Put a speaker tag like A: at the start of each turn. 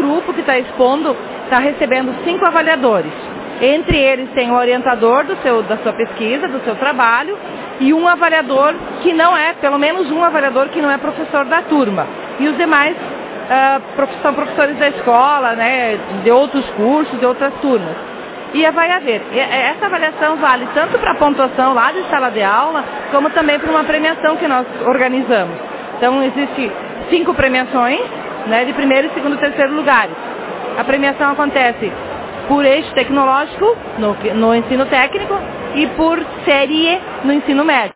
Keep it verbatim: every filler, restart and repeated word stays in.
A: grupo que está expondo está recebendo cinco avaliadores. Entre eles tem o orientador do seu, da sua pesquisa, do seu trabalho, e um avaliador que não é, pelo menos um avaliador que não é professor da turma. E os demais uh, são professores da escola, né, de outros cursos, de outras turmas. E vai haver. Essa avaliação vale tanto para a pontuação lá de sala de aula, como também para uma premiação que nós organizamos. Então, existe cinco premiações, né, de primeiro, segundo e terceiro lugares. A premiação acontece por eixo tecnológico, no, no ensino técnico, e por série no ensino médio.